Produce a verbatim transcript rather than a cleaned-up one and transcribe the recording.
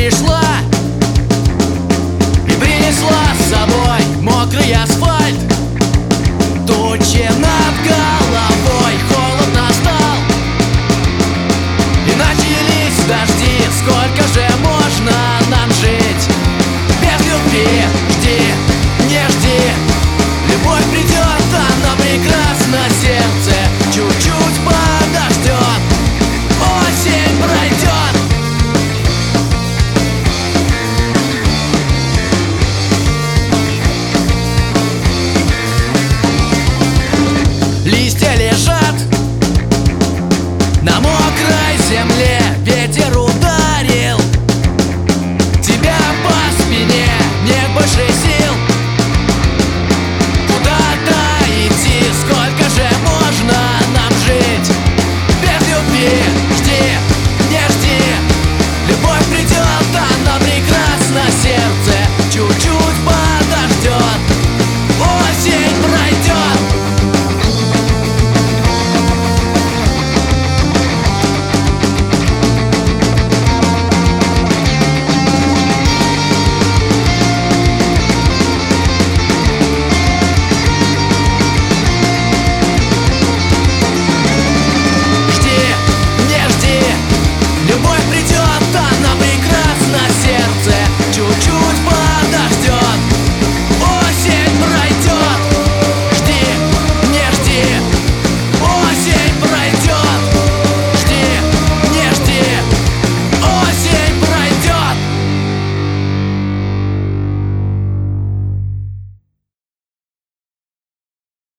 пришла и принесла с собой мокрый асфальт. Тучи над головой, холод настал, и начались дожди. Сколько же можно нам жить без любви? Жди, не жди, любовь придет, она прекрасна. Сердце чуть-чуть подождет, осень пройдет. Листья лежат на мокрой земле, ветер ударил тебя по спине, нет больше сил куда-то идти. Сколько же можно нам жить без любви? Жди, не жди, любовь придет, она прекрасна. Сердце